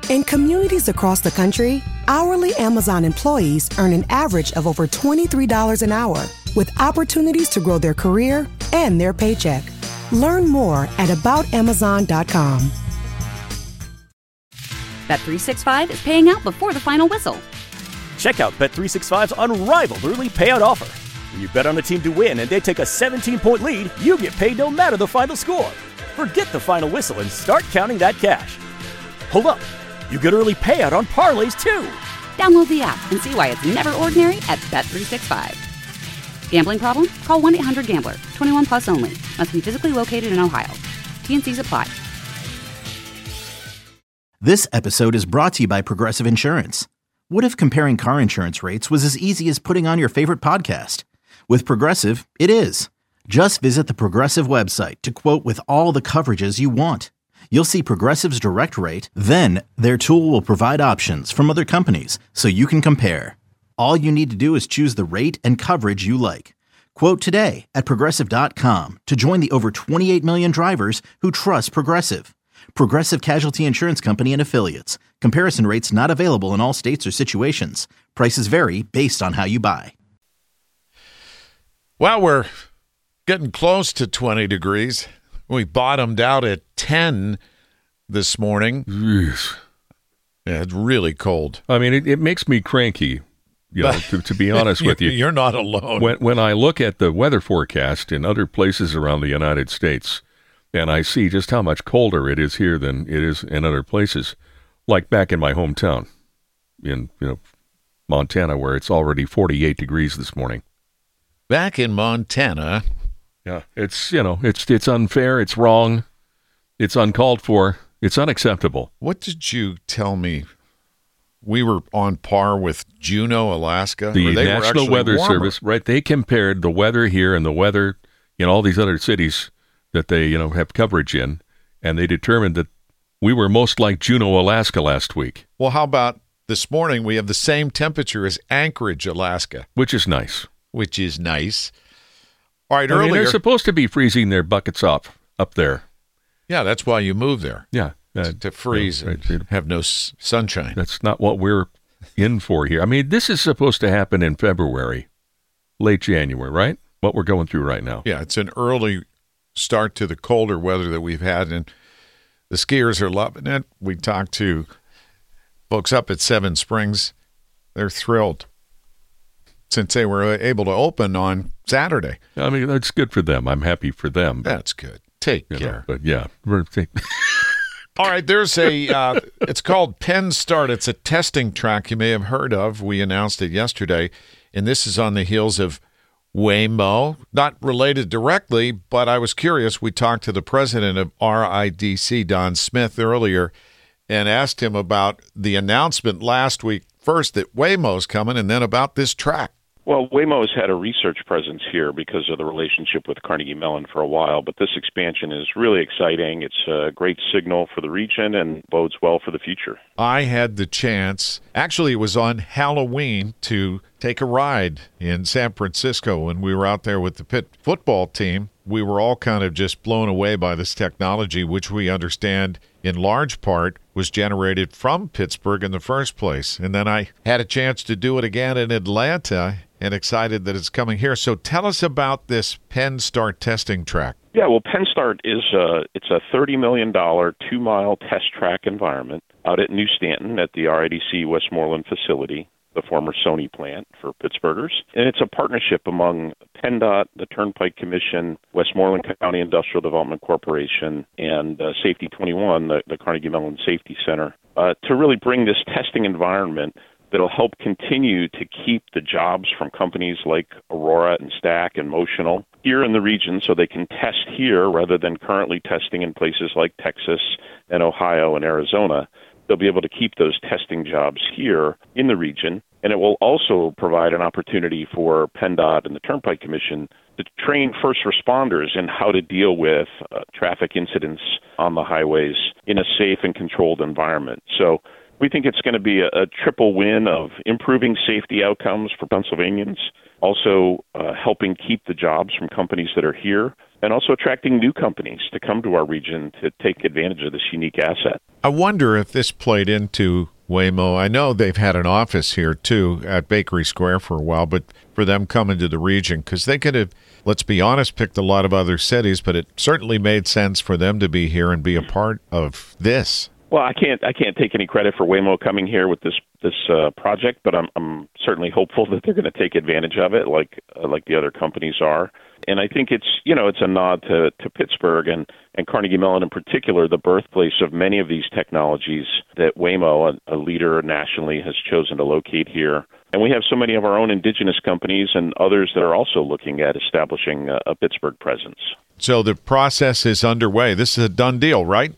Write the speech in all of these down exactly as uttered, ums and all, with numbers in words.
In communities across the country, hourly Amazon employees earn an average of over twenty-three dollars an hour, with opportunities to grow their career and their paycheck. Learn more at about amazon dot com. Bet three sixty-five is paying out before the final whistle. Check out Bet three sixty-five's unrivaled early payout offer. When you bet on a team to win and they take a seventeen-point lead, you get paid no matter the final score. Forget the final whistle and start counting that cash. Hold up. You get early payout on parlays, too. Download the app and see why it's never ordinary at Bet three sixty-five. Gambling problem? Call one eight hundred gambler. twenty-one plus only. Must be physically located in Ohio. T and C's apply. This episode is brought to you by Progressive Insurance. What if comparing car insurance rates was as easy as putting on your favorite podcast? With Progressive, it is. Just visit the Progressive website to quote with all the coverages you want. You'll see Progressive's direct rate, then their tool will provide options from other companies so you can compare. All you need to do is choose the rate and coverage you like. Quote today at progressive dot com to join the over twenty-eight million drivers who trust Progressive. Progressive Casualty Insurance Company and Affiliates. Comparison rates not available in all states or situations. Prices vary based on how you buy. Well, we're getting close to twenty degrees. We bottomed out at ten this morning. Jeez. Yeah, it's really cold. I mean, it, it makes me cranky, you know, to, to be honest with you. You're not alone. When, when I look at the weather forecast in other places around the United States, and I see just how much colder it is here than it is in other places, like back in my hometown in, you know, Montana, where it's already forty-eight degrees this morning. Back in Montana. Yeah, it's, you know, it's it's unfair, it's wrong, it's uncalled for, it's unacceptable. What did you tell me? We were on par with Juneau, Alaska? The they National Weather warmer. Service, right? They compared the weather here and the weather in all these other cities that they, you know, have coverage in, and they determined that we were most like Juneau, Alaska last week. Well, how about this morning we have the same temperature as Anchorage, Alaska. Which is nice. Which is nice. All right, I earlier. mean, they're supposed to be freezing their buckets off up there. Yeah, that's why you move there. Yeah. Uh, to, to freeze yeah, and right. have no s- sunshine. That's not what we're in for here. I mean, this is supposed to happen in February, late January, right? What we're going through right now. Yeah, it's an early start to the colder weather that we've had, and the skiers are loving it. We talked to folks up at Seven Springs. They're thrilled since they were able to open on Saturday. I mean, that's good for them. I'm happy for them. That's good. Take care. Know, but yeah, we're take- All right, there's a, uh, it's called Penn Start. It's a testing track you may have heard of. We announced it yesterday, and this is on the heels of Waymo. Not related directly, but I was curious. We talked to the president of R I D C, Don Smith, earlier, and asked him about the announcement last week, first that Waymo's coming, and then about this track. Well, Waymo has had a research presence here because of the relationship with Carnegie Mellon for a while, but this expansion is really exciting. It's a great signal for the region and bodes well for the future. I had the chance, actually it was on Halloween, to take a ride in San Francisco when we were out there with the Pitt football team. We were all kind of just blown away by this technology, which we understand in large part was generated from Pittsburgh in the first place. And then I had a chance to do it again in Atlanta, and excited that it's coming here. So tell us about this Penn Start testing track. Yeah, well, Penn Start is a, it's a thirty million dollars two-mile test track environment out at New Stanton at the R I D C Westmoreland facility, the former Sony plant for Pittsburghers. And it's a partnership among PennDOT, the Turnpike Commission, Westmoreland County Industrial Development Corporation, and uh, Safety twenty-one, the, the Carnegie Mellon Safety Center, uh, to really bring this testing environment that'll help continue to keep the jobs from companies like Aurora and Stack and Motional here in the region so they can test here rather than currently testing in places like Texas and Ohio and Arizona. They'll be able to keep those testing jobs here in the region, and it will also provide an opportunity for PennDOT and the Turnpike Commission to train first responders in how to deal with uh, traffic incidents on the highways in a safe and controlled environment. So We think it's going to be a, a triple win of improving safety outcomes for Pennsylvanians, also uh, helping keep the jobs from companies that are here, and also attracting new companies to come to our region to take advantage of this unique asset. I wonder if this played into Waymo. I know they've had an office here, too, at Bakery Square for a while, but for them coming to the region, because they could have, let's be honest, picked a lot of other cities, but it certainly made sense for them to be here and be a part of this. Well, I can't I can't take any credit for Waymo coming here with this this uh, project, but I'm I'm certainly hopeful that they're going to take advantage of it, like uh, like the other companies are. And I think it's you know it's a nod to, to Pittsburgh and, and Carnegie Mellon in particular, the birthplace of many of these technologies that Waymo, a, a leader nationally, has chosen to locate here. And we have so many of our own indigenous companies and others that are also looking at establishing a, a Pittsburgh presence. So the process is underway. This is a done deal, right?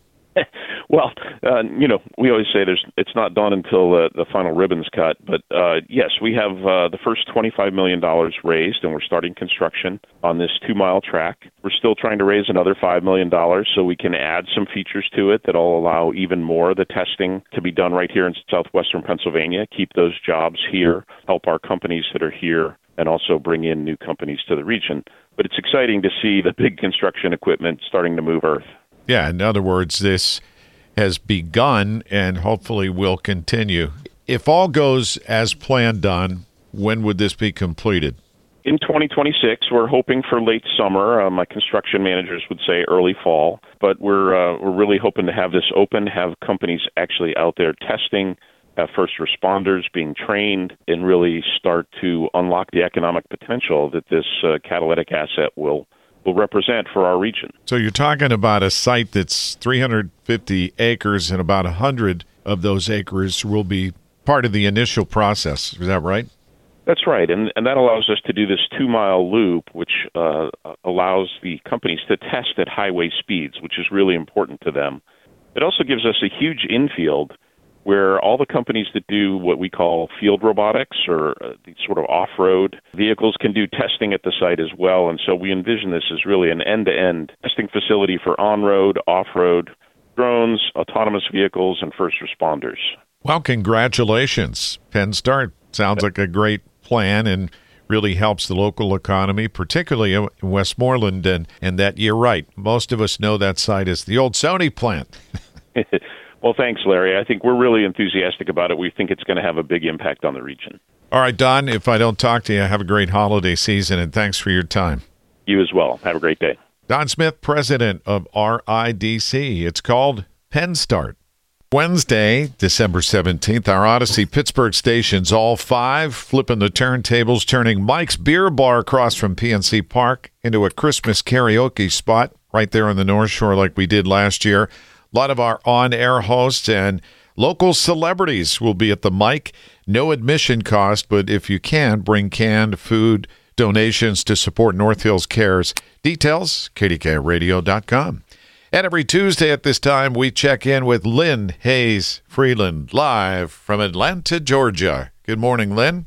Well, uh, you know, we always say there's it's not done until uh, the final ribbon's cut. But uh, yes, we have uh, the first twenty-five million dollars raised, and we're starting construction on this two-mile track. We're still trying to raise another five million dollars so we can add some features to it that will allow even more of the testing to be done right here in southwestern Pennsylvania, keep those jobs here, help our companies that are here, and also bring in new companies to the region. But it's exciting to see the big construction equipment starting to move earth. Yeah, in other words, this has begun and hopefully will continue. If all goes as planned done, when would this be completed? In twenty twenty-six, we're hoping for late summer. Uh, my construction managers would say early fall, but we're uh, we're really hoping to have this open, have companies actually out there testing, have first responders being trained, and really start to unlock the economic potential that this uh, catalytic asset will will represent for our region. So you're talking about a site that's three hundred fifty acres, and about one hundred of those acres will be part of the initial process. Is that right? That's right, and and that allows us to do this two-mile loop, which uh, allows the companies to test at highway speeds, which is really important to them. It also gives us a huge infield where all the companies that do what we call field robotics or uh, these sort of off-road vehicles can do testing at the site as well. And so we envision this as really an end-to-end testing facility for on-road, off-road, drones, autonomous vehicles, and first responders. Well, congratulations. PennStart sounds like a great plan and really helps the local economy, particularly in Westmoreland. And, and that you're right. Most of us know that site as the old Sony plant. Well, thanks, Larry. I think we're really enthusiastic about it. We think it's going to have a big impact on the region. All right, Don, if I don't talk to you, have a great holiday season, and thanks for your time. You as well. Have a great day. Don Smith, president of R I D C. It's called PennStart. Wednesday, December seventeenth, our Odyssey Pittsburgh stations, all five, flipping the turntables, turning Mike's Beer Bar across from P N C Park into a Christmas karaoke spot right there on the North Shore like we did last year. A lot of our on-air hosts and local celebrities will be at the mic. No admission cost, but if you can, bring canned food, donations to support North Hills Cares. Details, K D K radio dot com. And every Tuesday at this time, we check in with Lynn Hayes Freeland, live from Atlanta, Georgia. Good morning, Lynn.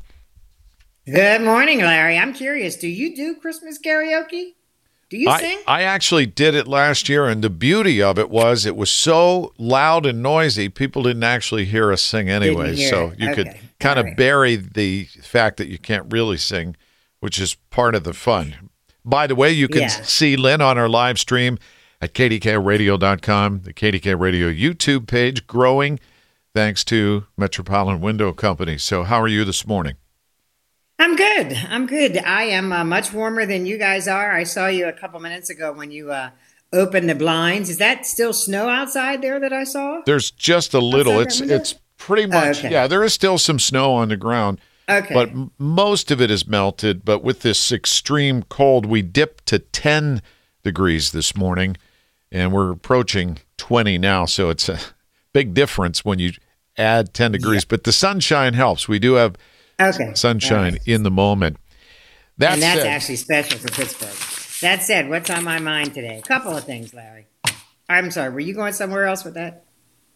Good morning, Larry. I'm curious, do you do Christmas karaoke? Do you I, sing? I actually did it last year, and the beauty of it was it was so loud and noisy, people didn't actually hear us sing anyway. So it. you okay. could kind of right. bury the fact that you can't really sing, which is part of the fun. By the way, you can yeah. see Lynn on our live stream at K D K radio dot com, the K D K Radio YouTube page growing thanks to Metropolitan Window Company. So how are you this morning? I'm good. I'm good. I am uh, much warmer than you guys are. I saw you a couple minutes ago when you uh, opened the blinds. Is that still snow outside there that I saw? There's just a little. Outside It's that window? it's pretty much, oh, okay. yeah, there is still some snow on the ground. Okay. But m- most of it is melted. But with this extreme cold, we dipped to ten degrees this morning, and we're approaching twenty now. So it's a big difference when you add ten degrees. Yeah. But the sunshine helps. We do have okay. sunshine right. in the moment. That and that's said, actually special for Pittsburgh. That said, what's on my mind today? A couple of things, Larry. I'm sorry, were you going somewhere else with that?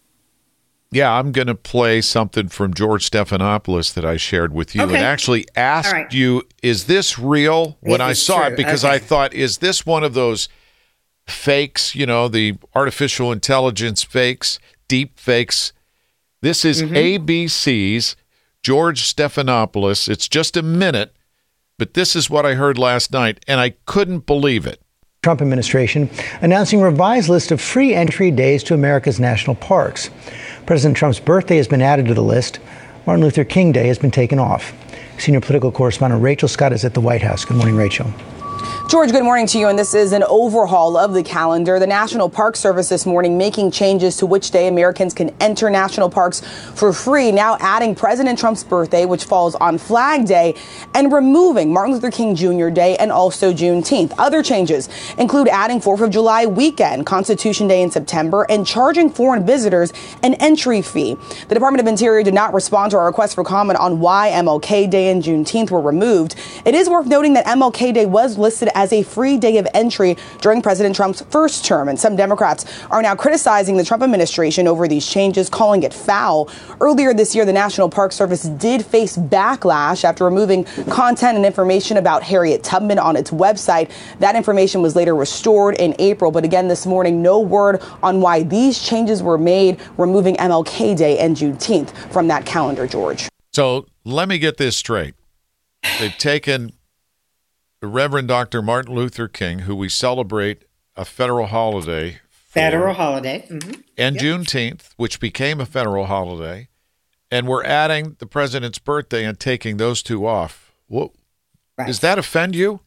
Yeah, I'm going to play something from George Stephanopoulos that I shared with you okay. and actually asked right. you, is this real? When it I saw true. it, because okay. I thought, is this one of those fakes, you know, the artificial intelligence fakes, deep fakes This is Mm-hmm. A B C's George Stephanopoulos. It's just a minute, but this is what I heard last night, and I couldn't believe it. Trump administration announcing a revised list of free entry days to America's national parks. President Trump's birthday has been added to the list. Martin Luther King Day has been taken off. Senior political correspondent Rachel Scott is at the White House. Good morning, Rachel. George, good morning to you, and this is an overhaul of the calendar. The National Park Service this morning making changes to which day Americans can enter national parks for free, now adding President Trump's birthday, which falls on Flag Day, and removing Martin Luther King Junior Day and also Juneteenth. Other changes include adding fourth of July weekend, Constitution Day in September, and charging foreign visitors an entry fee. The Department of Interior did not respond to our request for comment on why M L K Day and Juneteenth were removed. It is worth noting that M L K Day was listed as a free day of entry during President Trump's first term, and some Democrats are now criticizing the Trump administration over these changes, calling it foul. Earlier this year, the National Park Service did face backlash after removing content and information about Harriet Tubman on its website. That information was later restored in April, but again this morning, no word on why these changes were made, removing M L K Day and Juneteenth from that calendar, George. So let me get this straight. They've taken the Reverend Doctor Martin Luther King, who we celebrate a federal holiday. For, Federal holiday. Mm-hmm. And Yep. Juneteenth, which became a federal holiday. And we're adding the president's birthday and taking those two off. What, Right. Does that offend you?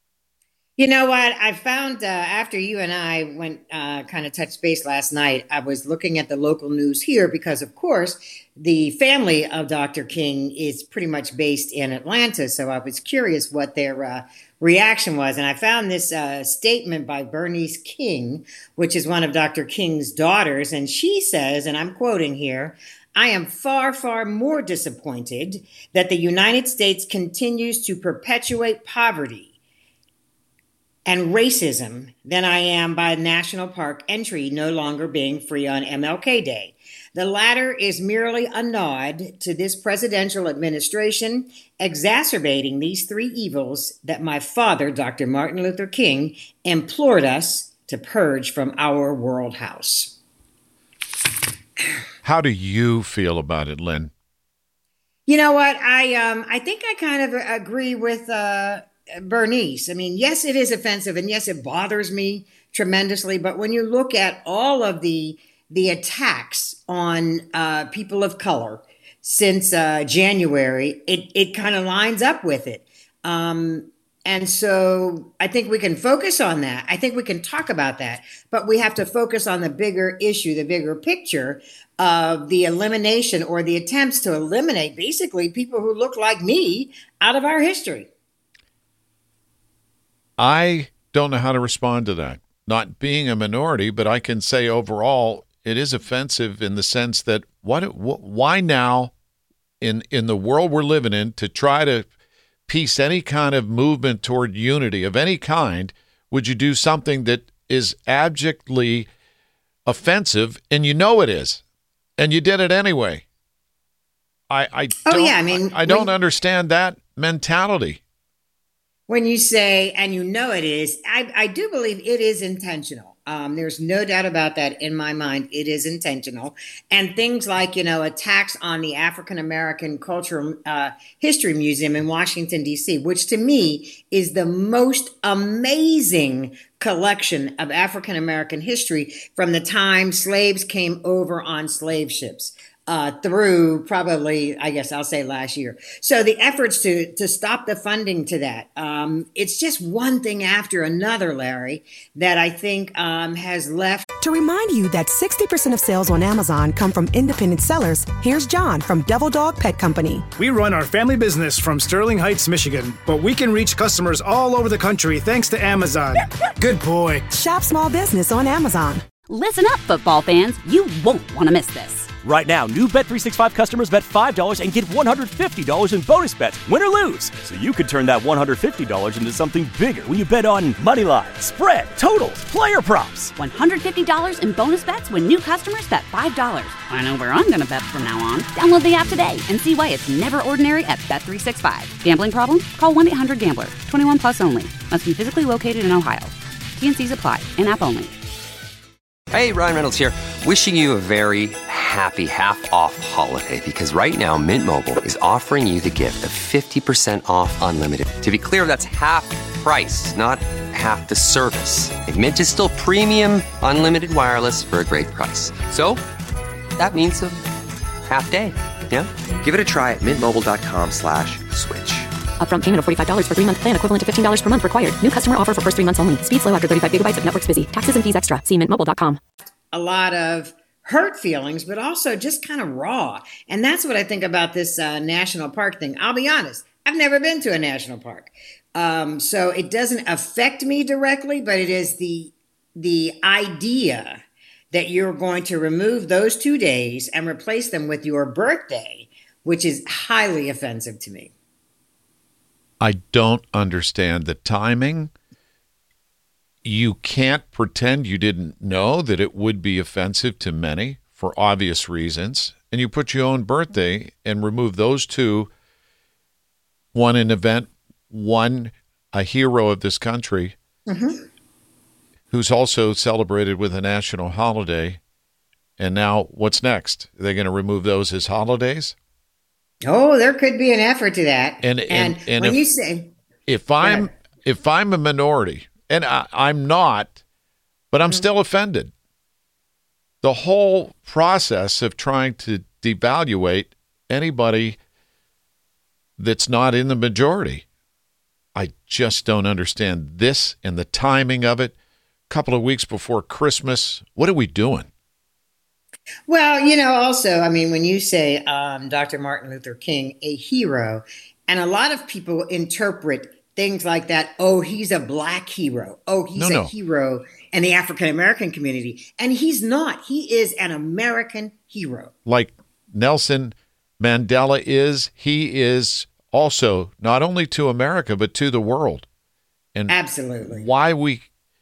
You know what? I found uh, after you and I went uh, kind of touched base last night, I was looking at the local news here because, of course, the family of Doctor King is pretty much based in Atlanta. So I was curious what their uh, reaction was. And I found this uh, statement by Bernice King, which is one of Doctor King's daughters. And she says, and I'm quoting here, "I am far, far more disappointed that the United States continues to perpetuate poverty and racism than I am by national park entry no longer being free on M L K Day. The latter is merely a nod to this presidential administration exacerbating these three evils that my father, Doctor Martin Luther King, implored us to purge from our world house." How do you feel about it, Lynn? You know what? I um I think I kind of agree with uh Bernice. I mean, yes, it is offensive, and yes, it bothers me tremendously. But when you look at all of the the attacks on uh, people of color since uh, January, it it kind of lines up with it. Um, and so I think we can focus on that. I think we can talk about that, but we have to focus on the bigger issue, the bigger picture of the elimination or the attempts to eliminate basically people who look like me out of our history. I don't know how to respond to that. Not being a minority, but I can say overall it is offensive in the sense that what, wh- why now in in the world we're living in to try to piece any kind of movement toward unity of any kind would you do something that is abjectly offensive, and you know it is, and you did it anyway? I I Oh, don't, yeah, I mean, I, I don't when- understand that mentality. When you say, and you know it is, I, I do believe it is intentional. Um, there's no doubt about that in my mind. It is intentional. And things like, you know, attacks on the African American Cultural uh, History Museum in Washington, D C, which to me is the most amazing collection of African American history from the time slaves came over on slave ships. Uh, through probably, I guess I'll say last year. So the efforts to to stop the funding to that, um, it's just one thing after another, Larry, that I think um, has left. To remind you that sixty percent of sales on Amazon come from independent sellers, here's John from Devil Dog Pet Company. We run our family business from Sterling Heights, Michigan, but we can reach customers all over the country thanks to Amazon. Good boy. Shop small business on Amazon. Listen up, football fans. You won't want to miss this. Right now, new Bet three sixty-five customers bet five dollars and get one hundred fifty dollars in bonus bets, win or lose. So you could turn that one hundred fifty dollars into something bigger when you bet on money line, spread, totals, player props. one hundred fifty dollars in bonus bets when new customers bet five dollars. I know where I'm going to bet from now on. Download the app today and see why it's never ordinary at Bet three sixty-five. Gambling problem? Call one eight hundred gambler. twenty-one plus only. Must be physically located in Ohio. T and C's apply. In-app only. Hey, Ryan Reynolds here. Wishing you a very happy half-off holiday because right now Mint Mobile is offering you the gift of fifty percent off unlimited. To be clear, that's half price, not half the service. And Mint is still premium unlimited wireless for a great price. So that means a half day. Yeah? Give it a try at mintmobile.com slash switch. Upfront payment of forty-five dollars for three-month plan equivalent to fifteen dollars per month required. New customer offer for first three months only. Speed slow after thirty-five gigabytes if network's busy. Taxes and fees extra. See mint mobile dot com. A lot of hurt feelings, but also just kind of raw. And that's what I think about this uh, national park thing. I'll be honest. I've never been to a national park. Um, so it doesn't affect me directly, but it is the the idea that you're going to remove those two days and replace them with your birthday, which is highly offensive to me. I don't understand the timing. You can't pretend you didn't know that it would be offensive to many for obvious reasons. And you put your own birthday and remove those two, one an event, one a hero of this country, mm-hmm. who's also celebrated with a national holiday. And now what's next? Are they going to remove those as holidays? Oh, there could be an effort to that. And and, and, and when if, you say, if I'm if I'm a minority, and I, I'm not, but I'm mm-hmm. still offended. The whole process of trying to devaluate anybody that's not in the majority, I just don't understand this and the timing of it. A couple of weeks before Christmas, what are we doing? Well, you know, also, I mean, when you say um, Doctor Martin Luther King, a hero, and a lot of people interpret things like that, oh, he's a black hero. Oh, he's no, a no. hero in the African-American community. And he's not. He is an American hero. Like Nelson Mandela is, he is also not only to America, but to the world. And absolutely. Why we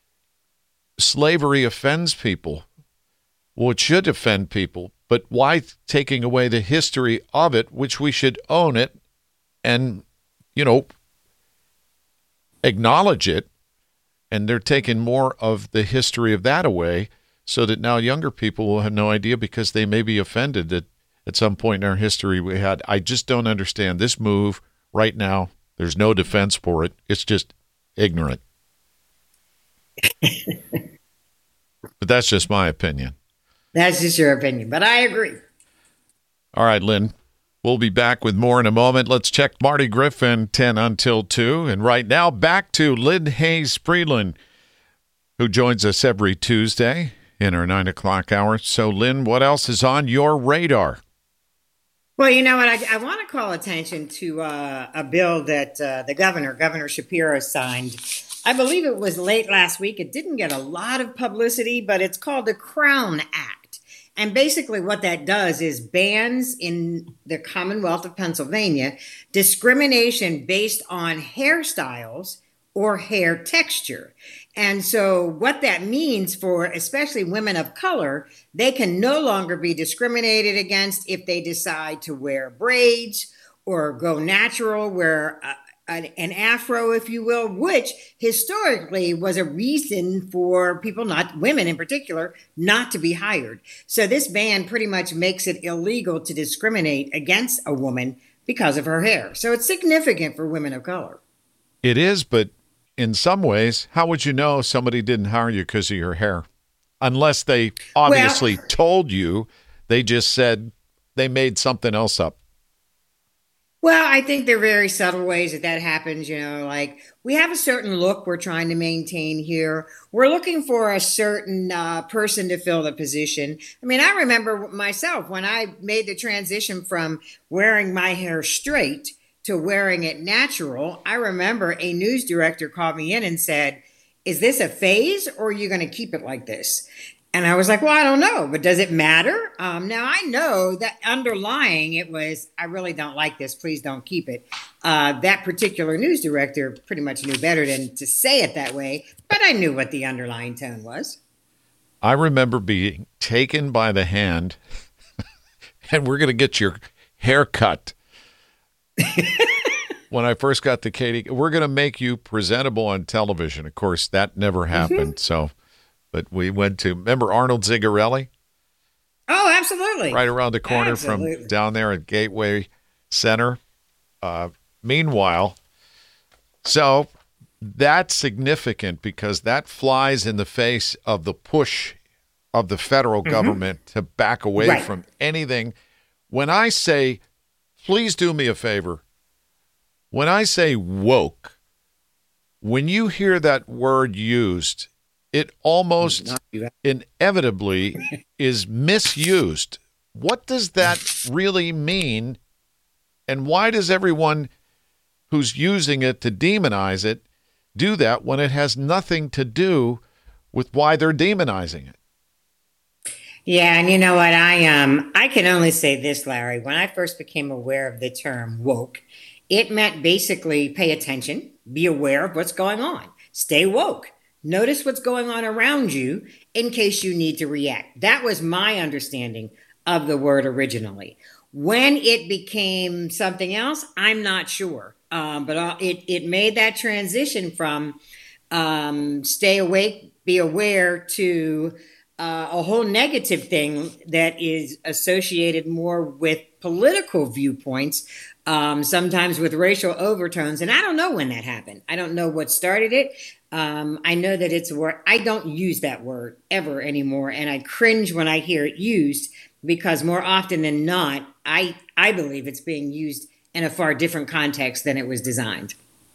slavery offends people. Well, it should offend people, but why taking away the history of it, which we should own it and, you know, acknowledge it, and they're taking more of the history of that away so that now younger people will have no idea because they may be offended that at some point in our history we had. I just don't understand this move right now. There's no defense for it. It's just ignorant. But that's just my opinion. That's just your opinion, but I agree. All right, Lynn. We'll be back with more in a moment. Let's check Marty Griffin, ten until two. And right now, back to Lynn Hayes Freeland, who joins us every Tuesday in our nine o'clock hour. So, Lynn, what else is on your radar? Well, you know what? I, I want to call attention to uh, a bill that uh, the governor, Governor Shapiro, signed. I believe it was late last week. It didn't get a lot of publicity, but it's called the Crown Act. And basically what that does is bans in the Commonwealth of Pennsylvania discrimination based on hairstyles or hair texture. And so what that means for especially women of color, they can no longer be discriminated against if they decide to wear braids or go natural, wear a, An, an afro, if you will, which historically was a reason for people, not women in particular, not to be hired. So this ban pretty much makes it illegal to discriminate against a woman because of her hair. So it's significant for women of color. It is, but in some ways, how would you know somebody didn't hire you because of your hair? Unless they obviously well, told you, they just said they made something else up. Well, I think there are very subtle ways that that happens. You know, like we have a certain look we're trying to maintain here. We're looking for a certain uh, person to fill the position. I mean, I remember myself when I made the transition from wearing my hair straight to wearing it natural. I remember a news director called me in and said, "Is this a phase or are you going to keep it like this?" And I was like, well, I don't know, but does it matter? Um, now, I know that underlying it was, I really don't like this. Please don't keep it. Uh, that particular news director pretty much knew better than to say it that way, but I knew what the underlying tone was. I remember being taken by the hand, and we're going to get your hair cut. When I first got to Katie, we're going to make you presentable on television. Of course, that never happened, mm-hmm. so... But we went to, remember Arnold Zigarelli? Oh, absolutely. Right around the corner Absolutely. from down there at Gateway Center. Uh, meanwhile, so that's significant because that flies in the face of the push of the federal mm-hmm. government to back away right. from anything. When I say, please do me a favor, when I say woke, when you hear that word used, it almost inevitably is misused. What does that really mean? And why does everyone who's using it to demonize it do that when it has nothing to do with why they're demonizing it? Yeah, and you know what? I um I can only say this, Larry. When I first became aware of the term woke, it meant basically pay attention, be aware of what's going on, stay woke. Notice what's going on around you in case you need to react. That was my understanding of the word originally. When it became something else, I'm not sure. Um, but it, it made that transition from um, stay awake, be aware to uh, a whole negative thing that is associated more with political viewpoints, um, sometimes with racial overtones. And I don't know when that happened. I don't know what started it. Um, I know that it's a word. I don't use that word ever anymore. And I cringe when I hear it used because more often than not, I, I believe it's being used in a far different context than it was designed.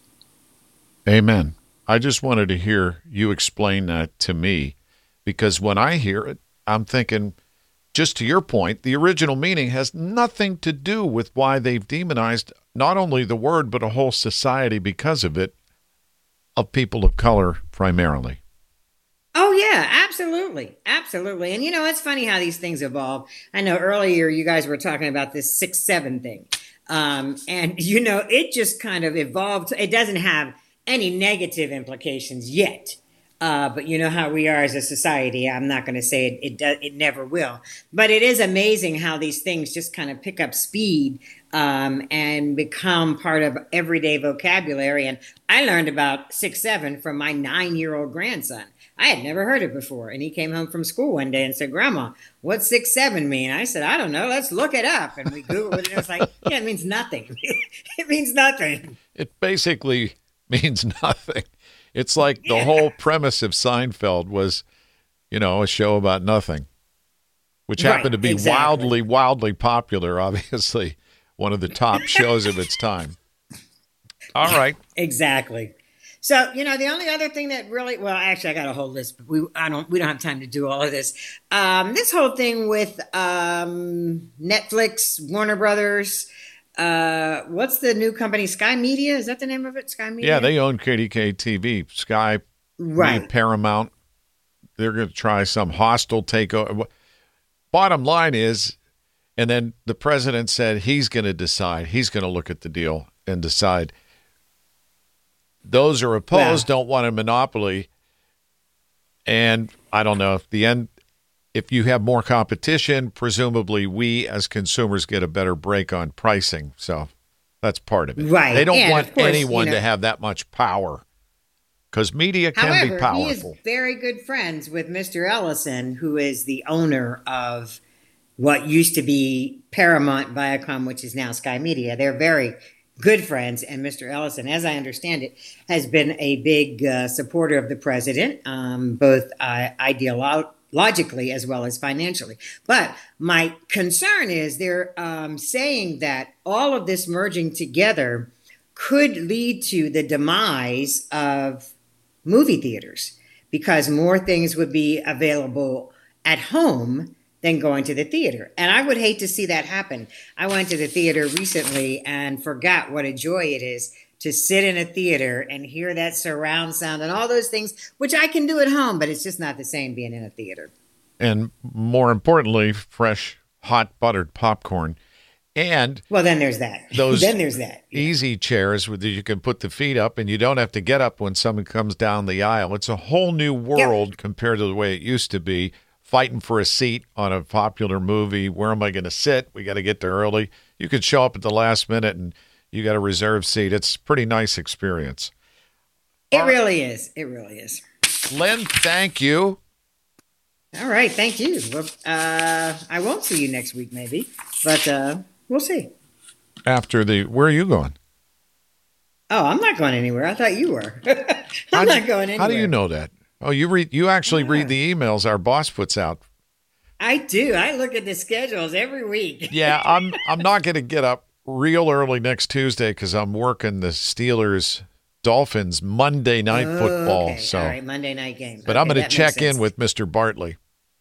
Amen. I just wanted to hear you explain that to me because when I hear it, I'm thinking, just to your point, the original meaning has nothing to do with why they've demonized not only the word, but a whole society because of it, of people of color primarily. Oh, yeah, absolutely. Absolutely. And, you know, it's funny how these things evolve. I know earlier you guys were talking about this six seven thing. Um, and, you know, it just kind of evolved. It doesn't have any negative implications yet. Uh, but you know how we are as a society. I'm not going to say it, it, does, it never will. But it is amazing how these things just kind of pick up speed um, and become part of everyday vocabulary. And I learned about six seven from my nine-year-old grandson. I had never heard it before. And he came home from school one day and said, Grandma, what's six seven mean? I said, I don't know. Let's look it up. And we Googled it. And it was like, yeah, it means nothing. It means nothing. It basically means nothing. It's like the yeah. whole premise of Seinfeld was, you know, a show about nothing, which happened right, to be exactly. wildly, wildly popular, obviously, one of the top shows of its time. All right. Exactly. So, you know, the only other thing that really, well, actually, I got a whole list, but we I don't we don't have time to do all of this. Um, this whole thing with um, Netflix, Warner Brothers, uh, what's the new company? Sky Media? Is that the name of it? Sky Media? Yeah, they own K D K T V, Sky, right. Paramount. They're going to try some hostile takeover. Bottom line is, and then the president said he's going to decide. He's going to look at the deal and decide. Those are opposed, yeah. don't want a monopoly. And I don't know if the end, if you have more competition, presumably we as consumers get a better break on pricing. So that's part of it. Right. They don't and want course, anyone you know, to have that much power because media can however, be powerful. He is very good friends with Mister Ellison, who is the owner of what used to be Paramount Viacom, which is now Sky Media. They're very good friends, and Mister Ellison, as I understand it, has been a big uh, supporter of the president, um, both uh, ideologically as well as financially. But my concern is they're um, saying that all of this merging together could lead to the demise of movie theaters because more things would be available at home than going to the theater. And I would hate to see that happen. I went to the theater recently and forgot what a joy it is to sit in a theater and hear that surround sound and all those things, which I can do at home, but it's just not the same being in a theater. And more importantly, fresh, hot buttered popcorn. And well, then there's that. Those then there's that. Yeah. Easy chairs where you can put the feet up and you don't have to get up when someone comes down the aisle. It's a whole new world yep. compared to the way it used to be. Fighting for a seat on a popular movie. Where am I going to sit? We got to get there early. You could show up at the last minute and you got a reserved seat. It's a pretty nice experience. It All really right. is. It really is. Lynn, thank you. All right, thank you. Well, uh, I won't see you next week, maybe, but uh, we'll see. After the, where are you going? Oh, I'm not going anywhere. I thought you were. I'm how not do, going anywhere. How do you know that? Oh, you read. You actually yeah. read the emails our boss puts out. I do. I look at the schedules every week. yeah, I'm. I'm not going to get up real early next Tuesday because I'm working the Steelers Dolphins Monday night oh, football. Okay. So, all right, Monday night game. But okay, I'm going to check in with Mister Bartley.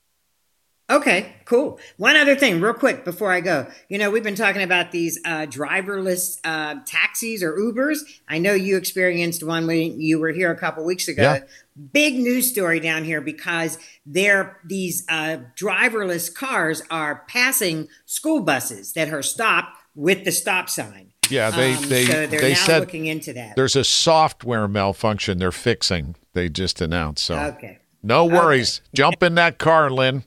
Okay, cool. One other thing, real quick, before I go. You know, we've been talking about these uh, driverless uh, taxis or Ubers. I know you experienced one when you were here a couple weeks ago. Yeah. Big news story down here because they're these uh, driverless cars are passing school buses that are stopped with the stop sign. Yeah, they um, they so they're they now said looking into that. There's a software malfunction they're fixing. They just announced. So okay, no worries. Okay. Jump in that car, Lynn.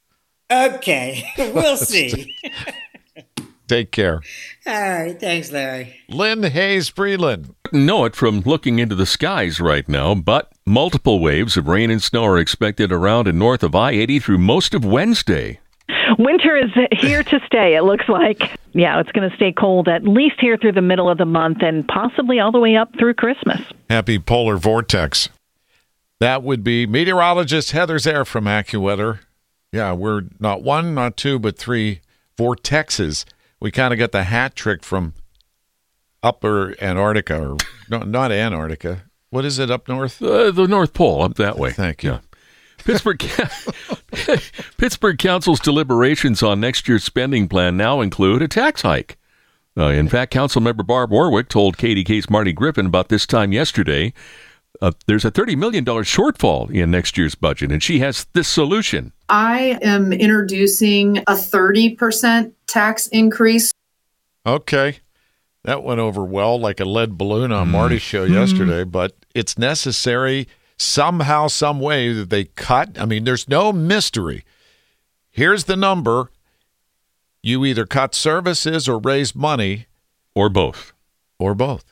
Okay, we'll see. Take care. All right, thanks, Larry. Lynn Hayes Freeland. Know it from looking into the skies right now, but multiple waves of rain and snow are expected around and north of I eighty through most of Wednesday. Winter is here to stay, it looks like. Yeah, it's going to stay cold at least here through the middle of the month and possibly all the way up through Christmas. Happy polar vortex. That would be meteorologist Heather Zare from AccuWeather. Yeah, we're not one, not two, but three vortexes. We kind of got the hat trick from upper Antarctica, or no, not Antarctica. What is it up north? Uh, the North Pole, up that way. Thank you. Yeah. Pittsburgh Pittsburgh Council's deliberations on next year's spending plan now include a tax hike. Uh, in fact, Councilmember Barb Warwick told K D K's Marty Griffin about this time yesterday. Uh, there's a thirty million dollars shortfall in next year's budget, and she has this solution. I am introducing a thirty percent tax increase. Okay. That went over well, like a lead balloon on Marty's show yesterday, but it's necessary somehow, some way that they cut. I mean, there's no mystery. Here's the number. You either cut services or raise money. Or both. Or both.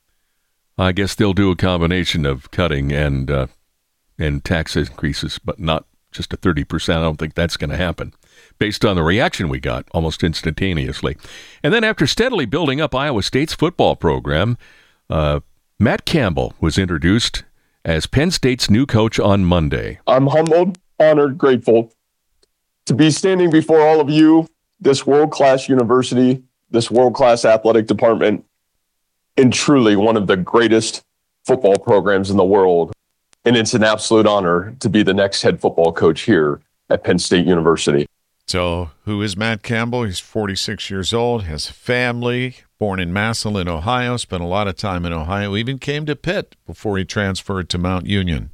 I guess they'll do a combination of cutting and uh, and tax increases, but not just a thirty percent. I don't think that's going to happen, based on the reaction we got almost instantaneously. And then after steadily building up Iowa State's football program, uh, Matt Campbell was introduced as Penn State's new coach on Monday. I'm humbled, honored, grateful to be standing before all of you, this world-class university, this world-class athletic department, and truly one of the greatest football programs in the world. And it's an absolute honor to be the next head football coach here at Penn State University. So who is Matt Campbell? He's forty-six years old, has a family, born in Massillon, Ohio, spent a lot of time in Ohio, even came to Pitt before he transferred to Mount Union.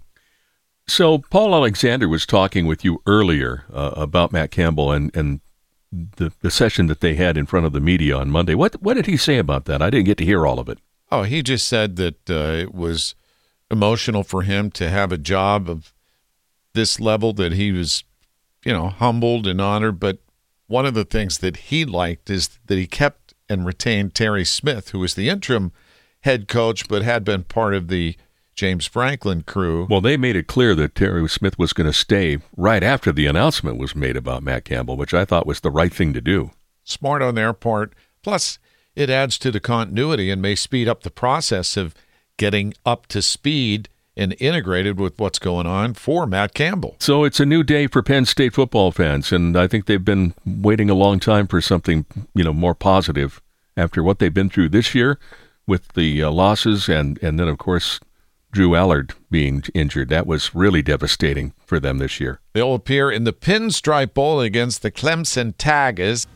So Paul Alexander was talking with you earlier uh, about Matt Campbell and, and the, the session that they had in front of the media on Monday. What what did he say about that? I didn't get to hear all of it. Oh, he just said that uh, it was emotional for him to have a job of this level, that he was, you know, humbled and honored. But one of the things that he liked is that he kept and retained Terry Smith, who was the interim head coach but had been part of the James Franklin crew. Well, they made it clear that Terry Smith was going to stay right after the announcement was made about Matt Campbell, which I thought was the right thing to do. Smart on their part. Plus, it adds to the continuity and may speed up the process of getting up to speed and integrated with what's going on for Matt Campbell. So it's a new day for Penn State football fans, and I think they've been waiting a long time for something, you know, more positive after what they've been through this year with the uh, losses and, and then, of course, Drew Allard being injured. That was really devastating for them this year. They'll appear in the Pinstripe Bowl against the Clemson Tigers.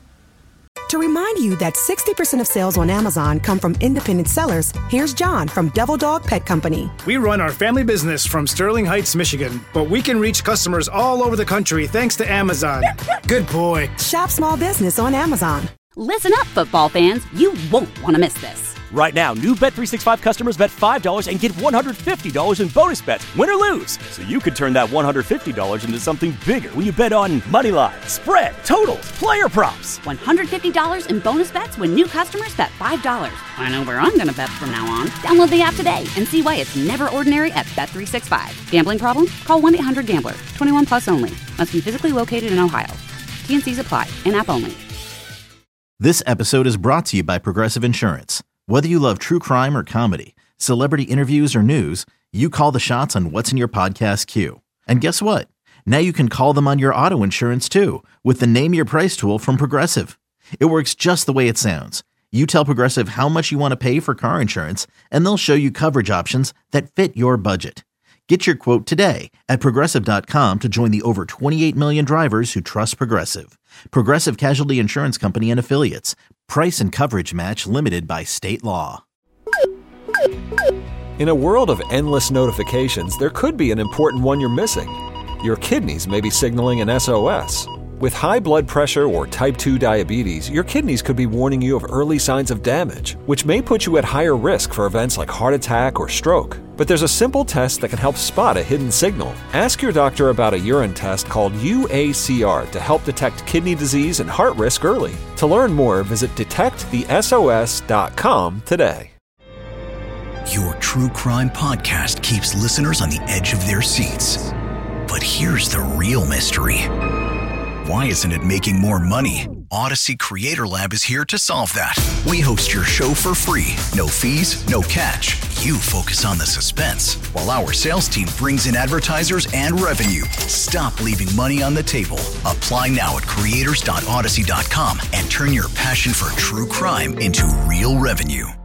To remind you that sixty percent of sales on Amazon come from independent sellers, here's John from Devil Dog Pet Company. We run our family business from Sterling Heights, Michigan, but we can reach customers all over the country thanks to Amazon. Good boy. Shop small business on Amazon. Listen up, football fans. You won't want to miss this. Right now, new Bet three sixty-five customers bet five dollars and get one hundred fifty dollars in bonus bets, win or lose. So you could turn that one hundred fifty dollars into something bigger when you bet on money line, spread, totals, player props. one hundred fifty dollars in bonus bets when new customers bet five dollars. I know where I'm going to bet from now on. Download the app today and see why it's never ordinary at Bet three sixty-five. Gambling problem? Call one eight hundred gambler. twenty-one plus only. Must be physically located in Ohio. T N Cs apply. In-app only. This episode is brought to you by Progressive Insurance. Whether you love true crime or comedy, celebrity interviews or news, you call the shots on what's in your podcast queue. And guess what? Now you can call them on your auto insurance too with the Name Your Price tool from Progressive. It works just the way it sounds. You tell Progressive how much you want to pay for car insurance, and they'll show you coverage options that fit your budget. Get your quote today at Progressive dot com to join the over twenty-eight million drivers who trust Progressive. Progressive Casualty Insurance Company and Affiliates. Price and coverage match limited by state law. In a world of endless notifications, there could be an important one you're missing. Your kidneys may be signaling an S O S. With high blood pressure or type two diabetes, your kidneys could be warning you of early signs of damage, which may put you at higher risk for events like heart attack or stroke. But there's a simple test that can help spot a hidden signal. Ask your doctor about a urine test called U A C R to help detect kidney disease and heart risk early. To learn more, visit detect the S O S dot com today. Your true crime podcast keeps listeners on the edge of their seats. But here's the real mystery. Why isn't it making more money? Odyssey Creator Lab is here to solve that. We host your show for free. No fees, no catch. You focus on the suspense, while our sales team brings in advertisers and revenue. Stop leaving money on the table. Apply now at creators dot odyssey dot com and turn your passion for true crime into real revenue.